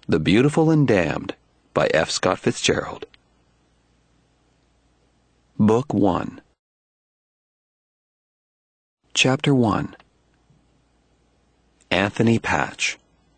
The Beautiful and Damned by F. Scott Fitzgerald. Book 1. Chapter 1. Anthony Patch.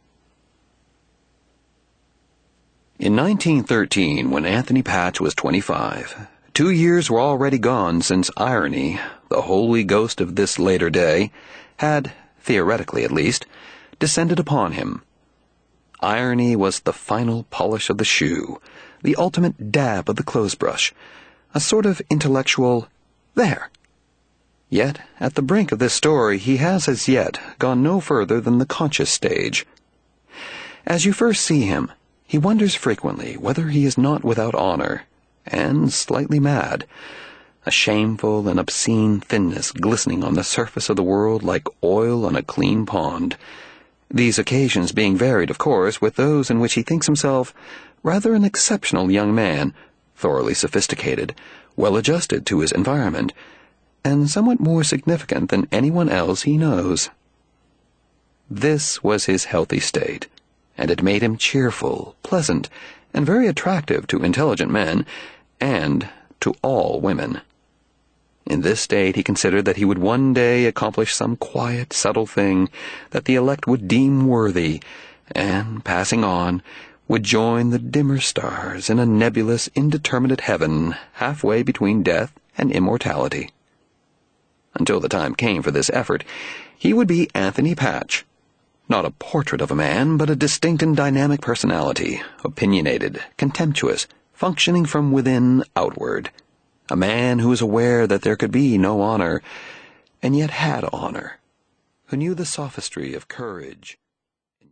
In 1913, when Anthony Patch was 25, 2 years were already gone since irony, the holy ghost of this later day, had, theoretically at least, descended upon him. Irony was the final polish of the shoe, the ultimate dab of the clothes-brush, a sort of intellectual there. Yet, at the brink of this story, he has as yet gone no further than the conscious stage. As you first see him, he wonders frequently whether he is not without honor, and slightly mad, a shameful and obscene thinness glistening on the surface of the world like oil on a clean pond, these occasions being varied, of course, with those in which he thinks himself rather an exceptional young man, thoroughly sophisticated, well-adjusted to his environment, and somewhat more significant than anyone else he knows. This was his healthy state, and it made him cheerful, pleasant, and very attractive to intelligent men, and to all women. In this state he considered that he would one day accomplish some quiet, subtle thing that the elect would deem worthy, and, passing on, would join the dimmer stars in a nebulous, indeterminate heaven halfway between death and immortality. Until the time came for this effort, he would be Anthony Patch, not a portrait of a man, but a distinct and dynamic personality, opinionated, contemptuous, functioning from within outward. A man who was aware that there could be no honor, and yet had honor, who knew the sophistry of courage,